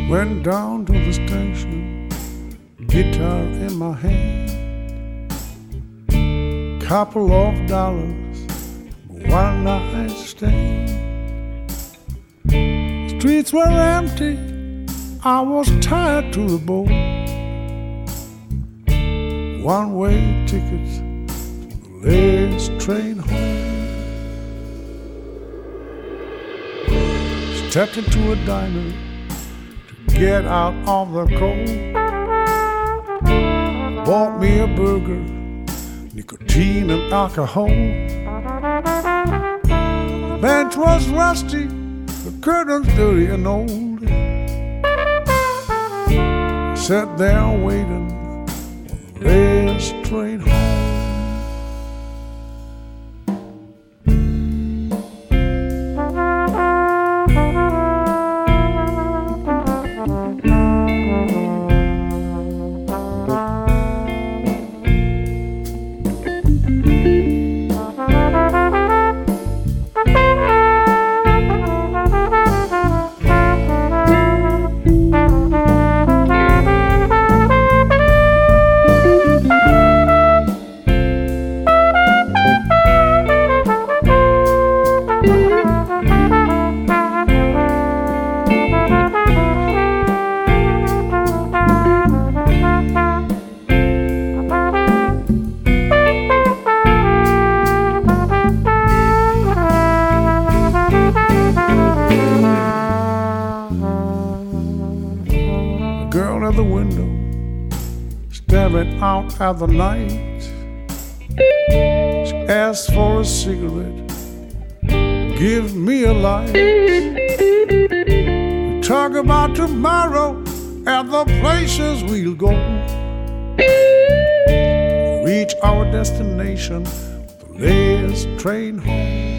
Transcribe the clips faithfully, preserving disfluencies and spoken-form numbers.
Went down to the station, guitar in my hand, couple of dollars, one night stand. Streets were empty, I was tired to the bone. One-way tickets for the last train home. Stepped into a diner to get out of the cold. Bought me a burger, nicotine and alcohol. The bench was rusty, the curtains dirty and old. I sat there waiting for the last train home. The window, staring out at the night. She asked for a cigarette, give me a light. We talk about tomorrow and the places we'll go. We reach our destination, the last train home.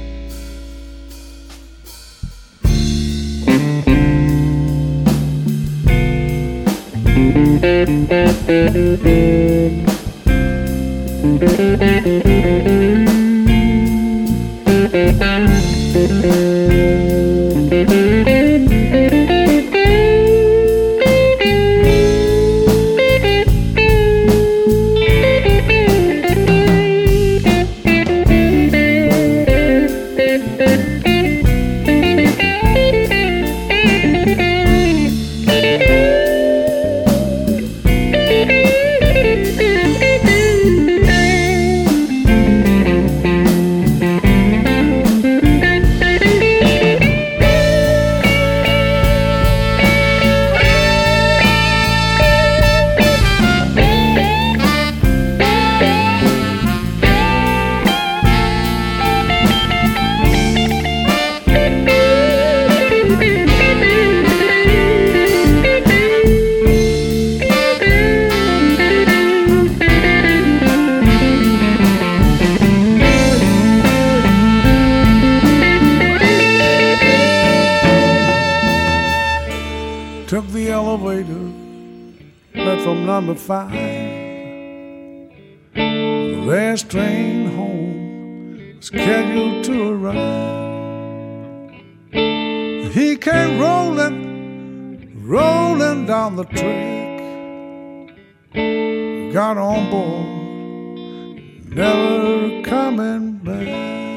Took the elevator, platform number five. The last train home was scheduled to arrive. He came rolling, rolling down the track. Got on board, never coming back.